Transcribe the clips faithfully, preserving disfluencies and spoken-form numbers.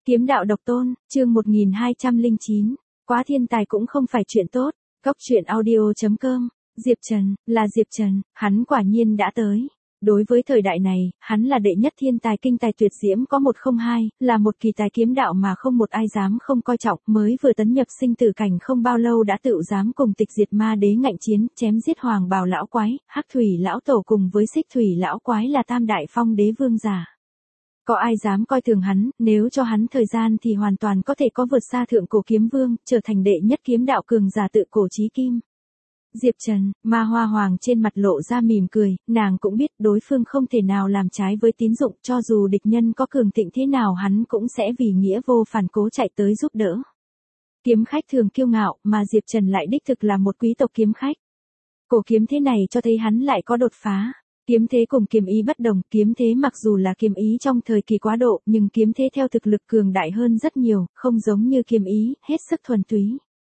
Kiếm đạo độc tôn, chương một nghìn hai trăm lẻ chín. Quá thiên tài cũng không phải chuyện tốt. Cốc truyện audio chấm com. Diệp Trần, là Diệp Trần, hắn quả nhiên đã tới. Đối với thời đại này, hắn là đệ nhất thiên tài kinh tài tuyệt diễm có một không hai, là một kỳ tài kiếm đạo mà không một ai dám không coi trọng, mới vừa tấn nhập sinh tử cảnh không bao lâu đã tự dám cùng tịch diệt ma đế ngạnh chiến, chém giết hoàng bào lão quái, hắc thủy lão tổ cùng với xích thủy lão quái là tam đại phong đế vương giả. Có ai dám coi thường hắn, nếu cho hắn thời gian thì hoàn toàn có thể có vượt xa thượng cổ kiếm vương, trở thành đệ nhất kiếm đạo cường giả tự cổ chí kim. Diệp Trần, Ma Hoa Hoàng trên mặt lộ ra mỉm cười, nàng cũng biết đối phương không thể nào làm trái với tín dụng, cho dù địch nhân có cường thịnh thế nào hắn cũng sẽ vì nghĩa vô phản cố chạy tới giúp đỡ. Kiếm khách thường kiêu ngạo, mà Diệp Trần lại đích thực là một quý tộc kiếm khách. Cổ kiếm thế này cho thấy hắn lại có đột phá. Kiếm thế cùng kiếm ý bất đồng, kiếm thế mặc dù là kiếm ý trong thời kỳ quá độ, nhưng kiếm thế theo thực lực cường đại hơn rất nhiều, không giống như kiếm ý, hết sức thuần túy.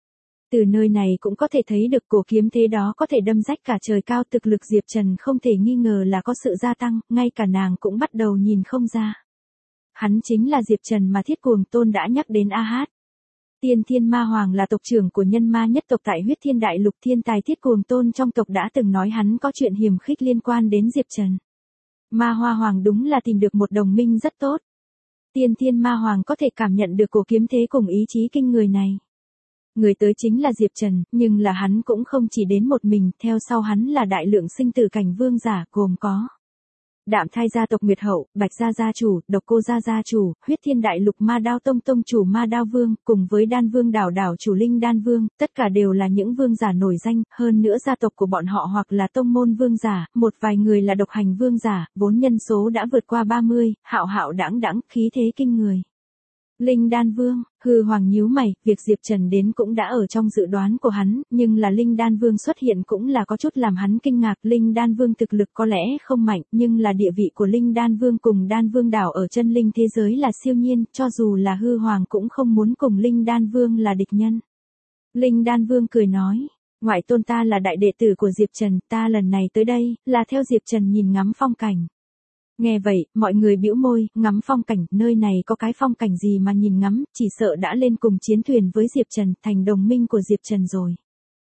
Từ nơi này cũng có thể thấy được cổ kiếm thế đó có thể đâm rách cả trời cao, thực lực Diệp Trần không thể nghi ngờ là có sự gia tăng, ngay cả nàng cũng bắt đầu nhìn không ra. Hắn chính là Diệp Trần mà Thiết Cuồng Tôn đã nhắc đến a hát. Tiên Thiên Ma Hoàng là tộc trưởng của nhân ma nhất tộc tại Huyết Thiên Đại Lục, thiên tài Thiết Cuồng Tôn trong tộc đã từng nói hắn có chuyện hiềm khích liên quan đến Diệp Trần. Ma Hoa Hoàng đúng là tìm được một đồng minh rất tốt. Tiên Thiên Ma Hoàng có thể cảm nhận được cổ kiếm thế cùng ý chí kinh người này. Người tới chính là Diệp Trần, nhưng là hắn cũng không chỉ đến một mình, theo sau hắn là đại lượng sinh tử cảnh vương giả, gồm có Đạm Thai gia tộc Nguyệt Hậu, Bạch gia gia chủ, Độc Cô gia gia chủ, Huyết Thiên Đại Lục Ma Đao Tông tông chủ Ma Đao Vương, cùng với Đan Vương đảo đảo chủ Linh Đan Vương, tất cả đều là những vương giả nổi danh, hơn nữa gia tộc của bọn họ hoặc là tông môn vương giả, một vài người là độc hành vương giả, vốn nhân số đã vượt qua ba mươi, hạo hạo đãng đãng, khí thế kinh người. Linh Đan Vương, hư hoàng nhíu mày, việc Diệp Trần đến cũng đã ở trong dự đoán của hắn, nhưng là Linh Đan Vương xuất hiện cũng là có chút làm hắn kinh ngạc. Linh Đan Vương thực lực có lẽ không mạnh, nhưng là địa vị của Linh Đan Vương cùng Đan Vương đảo ở chân linh thế giới là siêu nhiên, cho dù là hư hoàng cũng không muốn cùng Linh Đan Vương là địch nhân. Linh Đan Vương cười nói, ngoại tôn ta là đại đệ tử của Diệp Trần, ta lần này tới đây, là theo Diệp Trần nhìn ngắm phong cảnh. Nghe vậy, mọi người bĩu môi, ngắm phong cảnh, nơi này có cái phong cảnh gì mà nhìn ngắm, chỉ sợ đã lên cùng chiến thuyền với Diệp Trần, thành đồng minh của Diệp Trần rồi.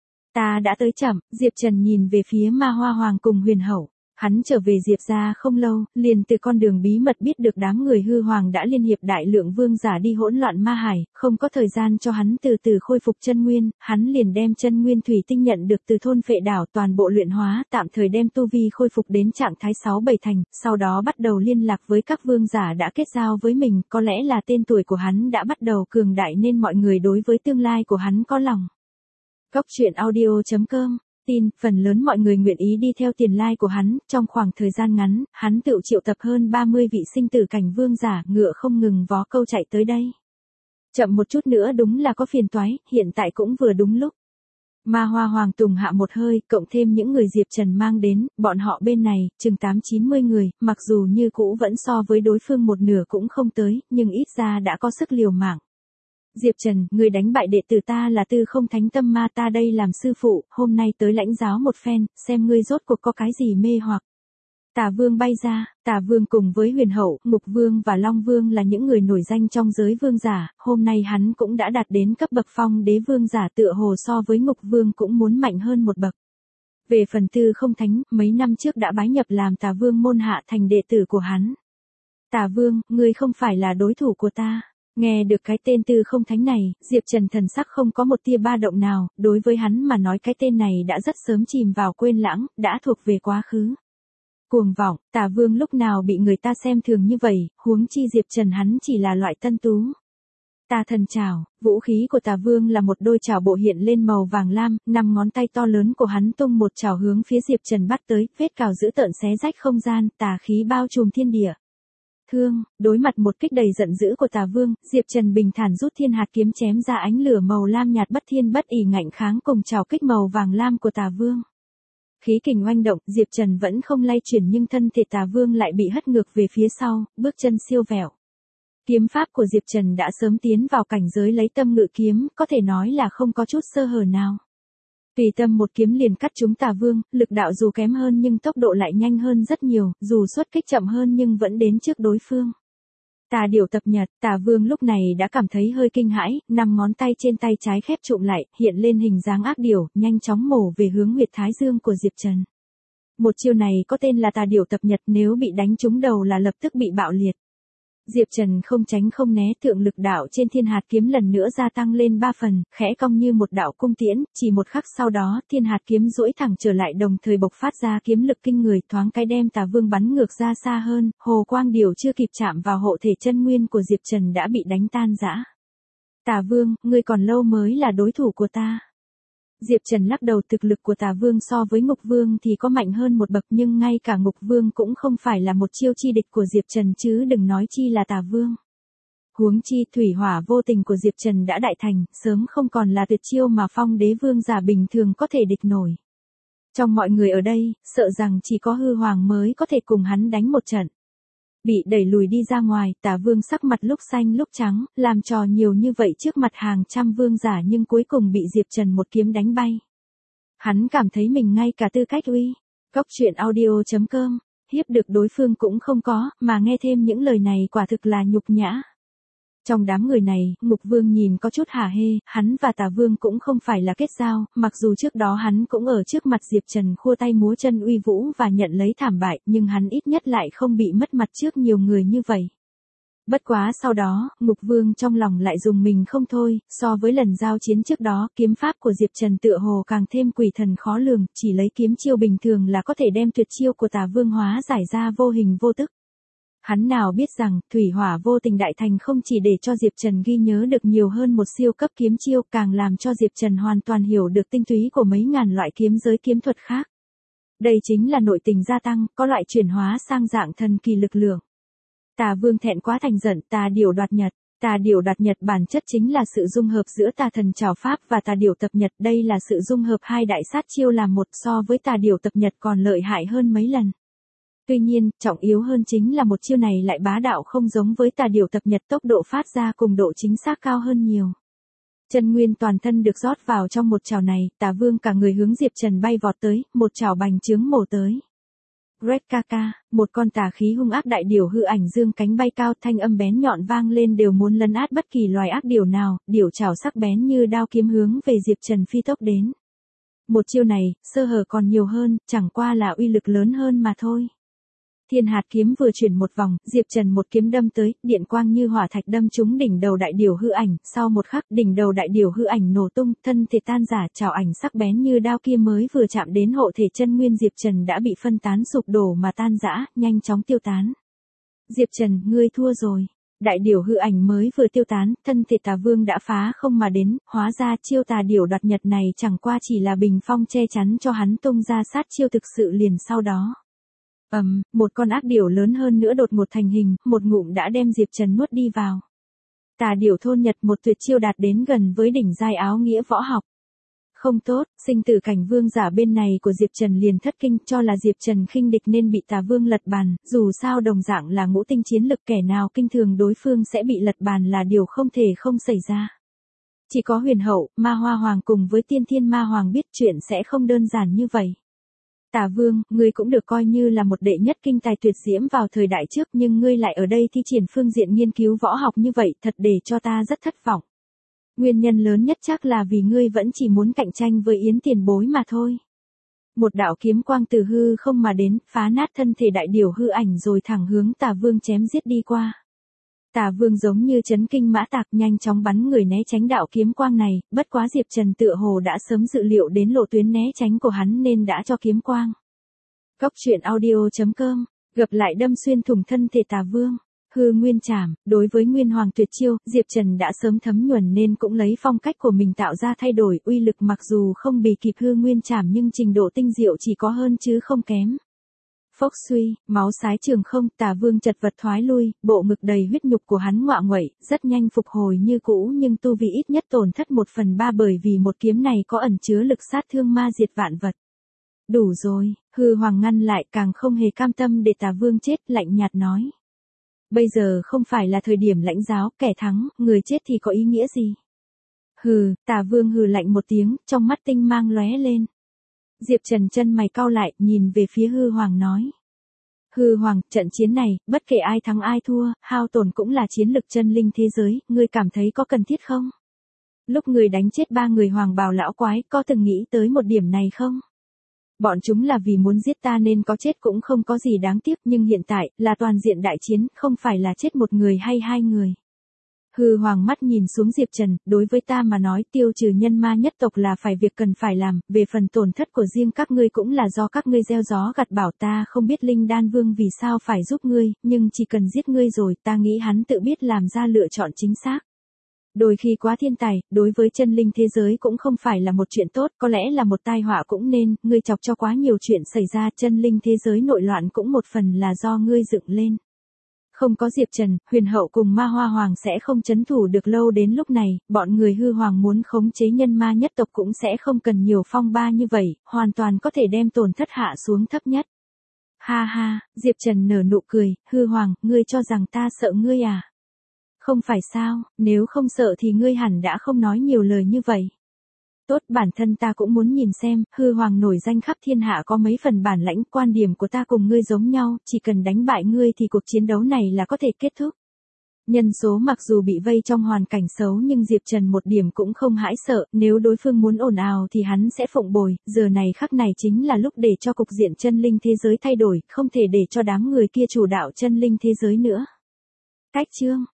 Ta đã tới chậm, Diệp Trần nhìn về phía Ma Hoa Hoàng cùng Huyền Hậu. Hắn trở về Diệp gia không lâu, liền từ con đường bí mật biết được đám người hư hoàng đã liên hiệp đại lượng vương giả đi hỗn loạn ma hải, không có thời gian cho hắn từ từ khôi phục chân nguyên, hắn liền đem chân nguyên thủy tinh nhận được từ thôn Phệ đảo toàn bộ luyện hóa, tạm thời đem tu vi khôi phục đến trạng thái sáu bảy thành, sau đó bắt đầu liên lạc với các vương giả đã kết giao với mình, có lẽ là tên tuổi của hắn đã bắt đầu cường đại nên mọi người đối với tương lai của hắn có lòng. Cốc truyện audio chấm com tin, phần lớn mọi người nguyện ý đi theo tiền lai của hắn, trong khoảng thời gian ngắn, hắn tự triệu tập hơn ba mươi vị sinh tử cảnh vương giả, ngựa không ngừng vó câu chạy tới đây. Chậm một chút nữa đúng là có phiền toái, hiện tại cũng vừa đúng lúc. Ma Hoa Hoàng tùng hạ một hơi, cộng thêm những người Diệp Trần mang đến, bọn họ bên này, chừng tám chín mươi người, mặc dù như cũ vẫn so với đối phương một nửa cũng không tới, nhưng ít ra đã có sức liều mạng. Diệp Trần, người đánh bại đệ tử ta là Tư Không Thánh Tâm Ma, ta đây làm sư phụ, hôm nay tới lãnh giáo một phen, xem ngươi rốt cuộc có cái gì mê hoặc. Tà Vương bay ra, Tà Vương cùng với Huyền Hậu, Ngục Vương và Long Vương là những người nổi danh trong giới vương giả, hôm nay hắn cũng đã đạt đến cấp bậc phong đế vương giả, tựa hồ so với Ngục Vương cũng muốn mạnh hơn một bậc. Về phần Tư Không Thánh, mấy năm trước đã bái nhập làm Tà Vương môn hạ thành đệ tử của hắn. Tà Vương, ngươi không phải là đối thủ của ta. Nghe được cái tên Tư Không Thánh này, Diệp Trần thần sắc không có một tia ba động nào, đối với hắn mà nói cái tên này đã rất sớm chìm vào quên lãng, đã thuộc về quá khứ. Cuồng vọng, Tà Vương lúc nào bị người ta xem thường như vậy, huống chi Diệp Trần hắn chỉ là loại tân tú. Tà thần trảo, vũ khí của Tà Vương là một đôi trảo bộ hiện lên màu vàng lam, năm ngón tay to lớn của hắn tung một trảo hướng phía Diệp Trần bắt tới, vết cào dữ tợn xé rách không gian, tà khí bao trùm thiên địa. Thương, đối mặt một kích đầy giận dữ của Tà Vương, Diệp Trần bình thản rút thiên hạt kiếm chém ra ánh lửa màu lam nhạt bất thiên bất ỷ ngạnh kháng cùng trảo kích màu vàng lam của Tà Vương. Khí kình oanh động, Diệp Trần vẫn không lay chuyển nhưng thân thể Tà Vương lại bị hất ngược về phía sau, bước chân siêu vẹo. Kiếm pháp của Diệp Trần đã sớm tiến vào cảnh giới lấy tâm ngự kiếm, có thể nói là không có chút sơ hở nào. Tùy tâm một kiếm liền cắt trúng Tà Vương, lực đạo dù kém hơn nhưng tốc độ lại nhanh hơn rất nhiều, dù xuất kích chậm hơn nhưng vẫn đến trước đối phương. Tà điểu tập nhật, Tà Vương lúc này đã cảm thấy hơi kinh hãi, năm ngón tay trên tay trái khép trụm lại, hiện lên hình dáng ác điểu, nhanh chóng mổ về hướng huyệt thái dương của Diệp Trần. Một chiêu này có tên là tà điểu tập nhật, nếu bị đánh trúng đầu là lập tức bị bạo liệt. Diệp Trần không tránh không né, thượng lực đạo trên thiên hạt kiếm lần nữa gia tăng lên ba phần, khẽ cong như một đạo cung tiễn, chỉ một khắc sau đó, thiên hạt kiếm duỗi thẳng trở lại đồng thời bộc phát ra kiếm lực kinh người, thoáng cái đem Tà Vương bắn ngược ra xa hơn, hồ quang điểu chưa kịp chạm vào hộ thể chân nguyên của Diệp Trần đã bị đánh tan rã. Tà Vương, ngươi còn lâu mới là đối thủ của ta. Diệp Trần lắc đầu, thực lực của Tà Vương so với Ngục Vương thì có mạnh hơn một bậc, nhưng ngay cả Ngục Vương cũng không phải là một chiêu chi địch của Diệp Trần chứ đừng nói chi là Tà Vương. Huống chi thủy hỏa vô tình của Diệp Trần đã đại thành, sớm không còn là tuyệt chiêu mà Phong Đế Vương giả bình thường có thể địch nổi. Trong mọi người ở đây, sợ rằng chỉ có Hư Hoàng mới có thể cùng hắn đánh một trận. Bị đẩy lùi đi ra ngoài, Tà Vương sắc mặt lúc xanh lúc trắng, làm trò nhiều như vậy trước mặt hàng trăm vương giả nhưng cuối cùng bị Diệp Trần một kiếm đánh bay. Hắn cảm thấy mình ngay cả tư cách uy. Cốc truyện audio chấm com, hiếp được đối phương cũng không có, mà nghe thêm những lời này quả thực là nhục nhã. Trong đám người này, Ngục Vương nhìn có chút hả hê, hắn và Tà Vương cũng không phải là kết giao, mặc dù trước đó hắn cũng ở trước mặt Diệp Trần khua tay múa chân uy vũ và nhận lấy thảm bại, nhưng hắn ít nhất lại không bị mất mặt trước nhiều người như vậy. Bất quá sau đó, Ngục Vương trong lòng lại dùng mình không thôi, so với lần giao chiến trước đó, kiếm pháp của Diệp Trần tựa hồ càng thêm quỷ thần khó lường, chỉ lấy kiếm chiêu bình thường là có thể đem tuyệt chiêu của Tà Vương hóa giải ra vô hình vô tức. Hắn nào biết rằng, thủy hỏa vô tình đại thành không chỉ để cho Diệp Trần ghi nhớ được nhiều hơn một siêu cấp kiếm chiêu, càng làm cho Diệp Trần hoàn toàn hiểu được tinh túy của mấy ngàn loại kiếm giới kiếm thuật khác. Đây chính là nội tình gia tăng, có loại chuyển hóa sang dạng thần kỳ lực lượng. Tà Vương thẹn quá thành giận, tà điểu đoạt nhật. Tà điểu đoạt nhật bản chất chính là sự dung hợp giữa tà thần trảo pháp và tà điểu tập nhật, đây là sự dung hợp hai đại sát chiêu làm một, so với tà điểu tập nhật còn lợi hại hơn mấy lần. Tuy nhiên, trọng yếu hơn chính là một chiêu này lại bá đạo không giống với tà điểu tập nhật, tốc độ phát ra cùng độ chính xác cao hơn nhiều. Chân nguyên toàn thân được rót vào trong một chảo này, Tà Vương cả người hướng Diệp Trần bay vọt tới, một chảo bành trướng mổ tới. Red Kaka, một con tà khí hung ác đại điểu hư ảnh dương cánh bay cao, thanh âm bén nhọn vang lên đều muốn lấn át bất kỳ loài ác điểu nào, điểu chảo sắc bén như đao kiếm hướng về Diệp Trần phi tốc đến. Một chiêu này, sơ hở còn nhiều hơn, chẳng qua là uy lực lớn hơn mà thôi. Thiên hạt kiếm vừa chuyển một vòng, Diệp Trần một kiếm đâm tới, điện quang như hỏa thạch đâm trúng đỉnh đầu đại điểu hư ảnh, sau một khắc, đỉnh đầu đại điểu hư ảnh nổ tung, thân thể tan rã, chảo ảnh sắc bén như đao kia mới vừa chạm đến hộ thể chân nguyên Diệp Trần đã bị phân tán sụp đổ mà tan rã, nhanh chóng tiêu tán. Diệp Trần, ngươi thua rồi. Đại điểu hư ảnh mới vừa tiêu tán, thân thể Tà Vương đã phá không mà đến, hóa ra chiêu tà điểu đoạt nhật này chẳng qua chỉ là bình phong che chắn cho hắn tung ra sát chiêu thực sự liền sau đó. Ầm, um, một con ác điểu lớn hơn nữa đột ngột thành hình, một ngụm đã đem Diệp Trần nuốt đi vào. Tà điểu thôn nhật, một tuyệt chiêu đạt đến gần với đỉnh giai áo nghĩa võ học. Không tốt, sinh tử cảnh vương giả bên này của Diệp Trần liền thất kinh, cho là Diệp Trần khinh địch nên bị Tà Vương lật bàn, dù sao đồng dạng là ngũ tinh chiến lực, kẻ nào kinh thường đối phương sẽ bị lật bàn là điều không thể không xảy ra. Chỉ có Huyền Hậu, Ma Hoa Hoàng cùng với Tiên Thiên Ma Hoàng biết chuyện sẽ không đơn giản như vậy. Tà Vương, ngươi cũng được coi như là một đệ nhất kinh tài tuyệt diễm vào thời đại trước, nhưng ngươi lại ở đây thi triển phương diện nghiên cứu võ học như vậy, thật để cho ta rất thất vọng. Nguyên nhân lớn nhất chắc là vì ngươi vẫn chỉ muốn cạnh tranh với Yến tiền bối mà thôi. Một đạo kiếm quang từ hư không mà đến, phá nát thân thể đại điểu hư ảnh rồi thẳng hướng Tà Vương chém giết đi qua. Tà Vương giống như chấn kinh mã tạc, nhanh chóng bắn người né tránh đạo kiếm quang này, bất quá Diệp Trần tựa hồ đã sớm dự liệu đến lộ tuyến né tránh của hắn nên đã cho kiếm quang. Cốc truyện audio chấm com, gặp lại đâm xuyên thủng thân thể Tà Vương. Hư nguyên trảm, đối với nguyên hoàng tuyệt chiêu, Diệp Trần đã sớm thấm nhuần nên cũng lấy phong cách của mình tạo ra thay đổi, uy lực mặc dù không bì kịp hư nguyên trảm nhưng trình độ tinh diệu chỉ có hơn chứ không kém. Phốc suy, máu xái trường không, Tà Vương chật vật thoái lui, bộ ngực đầy huyết nhục của hắn ngoạ nguậy, rất nhanh phục hồi như cũ nhưng tu vi ít nhất tổn thất một phần ba bởi vì một kiếm này có ẩn chứa lực sát thương ma diệt vạn vật. Đủ rồi, hư hoàng ngăn lại, càng không hề cam tâm để Tà Vương chết, lạnh nhạt nói. Bây giờ không phải là thời điểm lãnh giáo, kẻ thắng, người chết thì có ý nghĩa gì? Hừ, Tà Vương hừ lạnh một tiếng, trong mắt tinh mang lóe lên. Diệp Trần chân mày cau lại, nhìn về phía hư hoàng nói. Hư Hoàng, trận chiến này, bất kể ai thắng ai thua, hao tổn cũng là chiến lực chân linh thế giới, ngươi cảm thấy có cần thiết không? Lúc ngươi đánh chết ba người hoàng bào lão quái, có từng nghĩ tới một điểm này không? Bọn chúng là vì muốn giết ta nên có chết cũng không có gì đáng tiếc, nhưng hiện tại, là toàn diện đại chiến, không phải là chết một người hay hai người. Hư Hoàng mắt nhìn xuống Diệp Trần, đối với ta mà nói tiêu trừ nhân ma nhất tộc là phải việc cần phải làm, về phần tổn thất của riêng các ngươi cũng là do các ngươi gieo gió gặt bão, ta không biết Linh Đan Vương vì sao phải giúp ngươi, nhưng chỉ cần giết ngươi rồi, ta nghĩ hắn tự biết làm ra lựa chọn chính xác. Đôi khi quá thiên tài, đối với chân linh thế giới cũng không phải là một chuyện tốt, có lẽ là một tai họa cũng nên, ngươi chọc cho quá nhiều chuyện xảy ra, chân linh thế giới nội loạn cũng một phần là do ngươi dựng lên. Không có Diệp Trần, Huyền Hậu cùng Ma Hoa Hoàng sẽ không trấn thủ được lâu, đến lúc này, bọn người Hư Hoàng muốn khống chế nhân ma nhất tộc cũng sẽ không cần nhiều phong ba như vậy, hoàn toàn có thể đem tổn thất hạ xuống thấp nhất. Ha ha, Diệp Trần nở nụ cười, Hư Hoàng, ngươi cho rằng ta sợ ngươi à? Không phải sao, nếu không sợ thì ngươi hẳn đã không nói nhiều lời như vậy. Tốt, bản thân ta cũng muốn nhìn xem, Hư Hoàng nổi danh khắp thiên hạ có mấy phần bản lãnh, quan điểm của ta cùng ngươi giống nhau, chỉ cần đánh bại ngươi thì cuộc chiến đấu này là có thể kết thúc. Nhân số mặc dù bị vây trong hoàn cảnh xấu nhưng Diệp Trần một điểm cũng không hãi sợ, nếu đối phương muốn ồn ào thì hắn sẽ phụng bồi, giờ này khắc này chính là lúc để cho cục diện chân linh thế giới thay đổi, không thể để cho đám người kia chủ đạo chân linh thế giới nữa. Cách chương